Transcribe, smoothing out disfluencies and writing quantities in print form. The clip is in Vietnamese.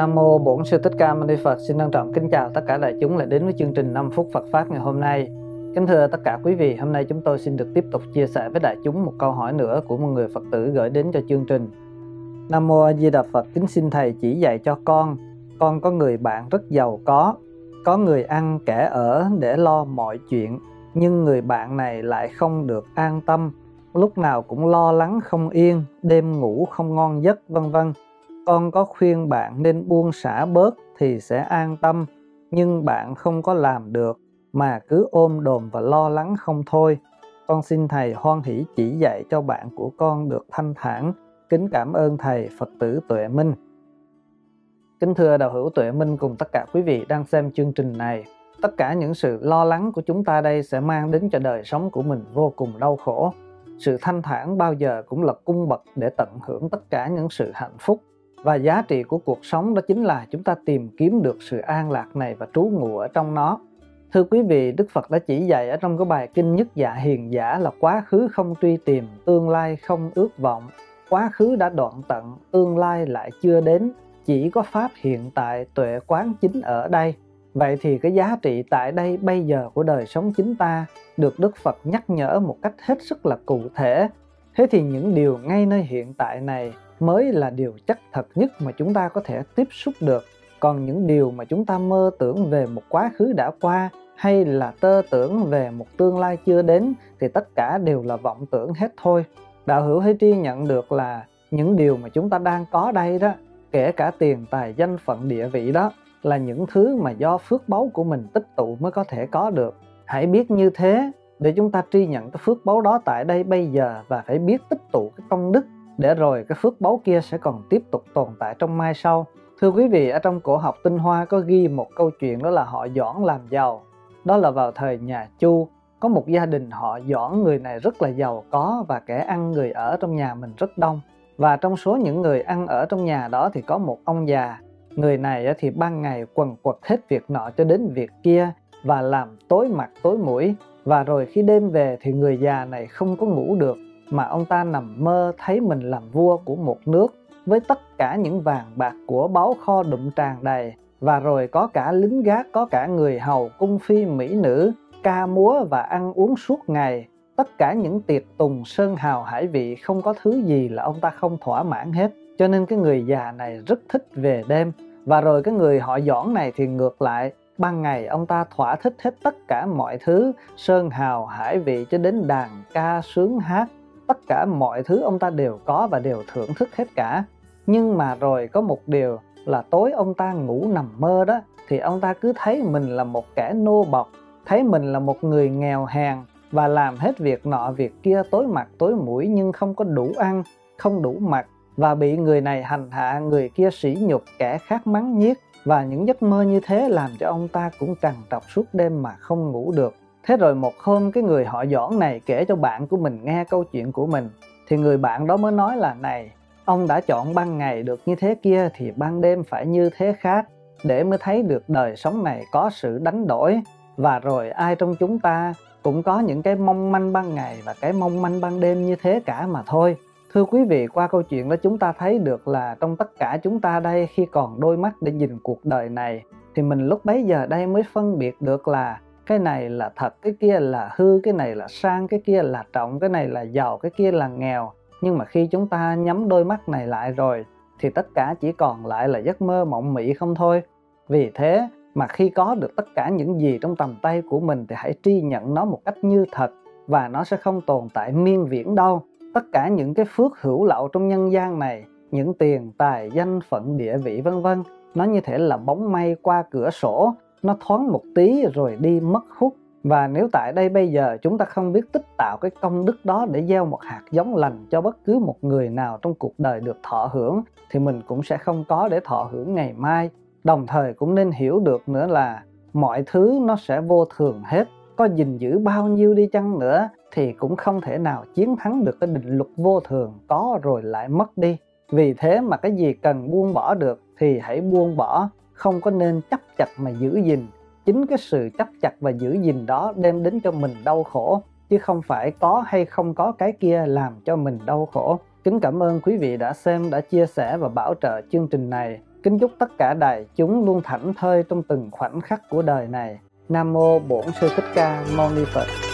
Nam mô Bổn Sư Thích Ca Mâu Ni Phật. Xin trân trọng kính chào tất cả đại chúng lại đến với chương trình 5 phút Phật pháp ngày hôm nay. Kính thưa tất cả quý vị, hôm nay chúng tôi xin được tiếp tục chia sẻ với đại chúng một câu hỏi nữa của một người Phật tử gửi đến cho chương trình. Nam mô A Di Đà Phật. Kính xin thầy chỉ dạy cho con có người bạn rất giàu có người ăn kẻ ở để lo mọi chuyện, nhưng người bạn này lại không được an tâm, lúc nào cũng lo lắng không yên, đêm ngủ không ngon giấc vân vân. Con có khuyên bạn nên buông xả bớt thì sẽ an tâm, nhưng bạn không có làm được mà cứ ôm đồm và lo lắng không thôi. Con xin thầy hoan hỷ chỉ dạy cho bạn của con được thanh thản. Kính cảm ơn thầy. Phật tử Tuệ Minh. Kính thưa đạo hữu Tuệ Minh cùng tất cả quý vị đang xem chương trình này, tất cả những sự lo lắng của chúng ta đây sẽ mang đến cho đời sống của mình vô cùng đau khổ. Sự thanh thản bao giờ cũng là cung bậc để tận hưởng tất cả những sự hạnh phúc. Và giá trị của cuộc sống đó chính là chúng ta tìm kiếm được sự an lạc này và trú ngụ ở trong nó. Thưa quý vị, Đức Phật đã chỉ dạy ở trong cái bài kinh Nhất Dạ Hiền Giả là quá khứ không truy tìm, tương lai không ước vọng. Quá khứ đã đoạn tận, tương lai lại chưa đến, chỉ có Pháp hiện tại tuệ quán chính ở đây. Vậy thì cái giá trị tại đây bây giờ của đời sống chính ta được Đức Phật nhắc nhở một cách hết sức là cụ thể. Thế thì những điều ngay nơi hiện tại này mới là điều chắc thật nhất mà chúng ta có thể tiếp xúc được. Còn những điều mà chúng ta mơ tưởng về một quá khứ đã qua hay là tơ tưởng về một tương lai chưa đến thì tất cả đều là vọng tưởng hết thôi. Đạo hữu hãy tri nhận được là những điều mà chúng ta đang có đây đó, kể cả tiền tài danh phận địa vị đó, là những thứ mà do phước báu của mình tích tụ mới có thể có được. Hãy biết như thế để chúng ta tri nhận cái phước báu đó tại đây bây giờ, và phải biết tích tụ cái công đức để rồi cái phước báu kia sẽ còn tiếp tục tồn tại trong mai sau. Thưa quý vị, ở trong cổ học Tinh Hoa có ghi một câu chuyện, đó là họ Doãn làm giàu. Đó là vào thời nhà Chu, có một gia đình họ Doãn, người này rất là giàu có và kẻ ăn người ở trong nhà mình rất đông. Và trong số những người ăn ở trong nhà đó thì có một ông già. Người này thì ban ngày quần quật hết việc nọ cho đến việc kia và làm tối mặt tối mũi. Và rồi khi đêm về thì người già này không có ngủ được, mà ông ta nằm mơ thấy mình làm vua của một nước với tất cả những vàng bạc của báu kho đụng tràn đầy, và rồi có cả lính gác, có cả người hầu, cung phi mỹ nữ, ca múa và ăn uống suốt ngày. Tất cả những tiệc tùng sơn hào hải vị, không có thứ gì là ông ta không thỏa mãn hết. Cho nên cái người già này rất thích về đêm. Và rồi cái người họ Doãn này thì ngược lại, ban ngày ông ta thỏa thích hết tất cả mọi thứ sơn hào hải vị cho đến đàn ca sướng hát. Tất cả mọi thứ ông ta đều có và đều thưởng thức hết cả. Nhưng mà rồi có một điều là tối ông ta ngủ nằm mơ đó, thì ông ta cứ thấy mình là một kẻ nô bộc, thấy mình là một người nghèo hèn và làm hết việc nọ việc kia tối mặt tối mũi, nhưng không có đủ ăn, không đủ mặc, và bị người này hành hạ, người kia sỉ nhục, kẻ khác mắng nhiếc. Và những giấc mơ như thế làm cho ông ta cũng trằn trọc suốt đêm mà không ngủ được. Thế rồi một hôm cái người họ Doãn này kể cho bạn của mình nghe câu chuyện của mình, thì người bạn đó mới nói là: này, ông đã chọn ban ngày được như thế kia thì ban đêm phải như thế khác, để mới thấy được đời sống này có sự đánh đổi. Và rồi ai trong chúng ta cũng có những cái mong manh ban ngày và cái mong manh ban đêm như thế cả mà thôi. Thưa quý vị, qua câu chuyện đó chúng ta thấy được là trong tất cả chúng ta đây, khi còn đôi mắt để nhìn cuộc đời này, thì mình lúc bấy giờ đây mới phân biệt được là cái này là thật, cái kia là hư, cái này là sang, cái kia là trọng, cái này là giàu, cái kia là nghèo. Nhưng mà khi chúng ta nhắm đôi mắt này lại rồi thì tất cả chỉ còn lại là giấc mơ mộng mị không thôi. Vì thế mà khi có được tất cả những gì trong tầm tay của mình thì hãy tri nhận nó một cách như thật, và nó sẽ không tồn tại miên viễn đâu. Tất cả những cái phước hữu lậu trong nhân gian này, những tiền tài danh phận địa vị vân vân, nó như thể là bóng mây qua cửa sổ, nó thoáng một tí rồi đi mất hút. Và nếu tại đây bây giờ chúng ta không biết tích tạo cái công đức đó để gieo một hạt giống lành cho bất cứ một người nào trong cuộc đời được thọ hưởng, thì mình cũng sẽ không có để thọ hưởng ngày mai. Đồng thời cũng nên hiểu được nữa là mọi thứ nó sẽ vô thường hết. Có gìn giữ bao nhiêu đi chăng nữa thì cũng không thể nào chiến thắng được cái định luật vô thường có rồi lại mất đi. Vì thế mà cái gì cần buông bỏ được thì hãy buông bỏ, không có nên chấp chặt mà giữ gìn. Chính cái sự chấp chặt và giữ gìn đó đem đến cho mình đau khổ, chứ không phải có hay không có cái kia làm cho mình đau khổ. Kính cảm ơn quý vị đã xem, đã chia sẻ và bảo trợ chương trình này. Kính chúc tất cả đại chúng luôn thảnh thơi trong từng khoảnh khắc của đời này. Nam mô Bổn Sư Thích Ca Mâu Ni Phật.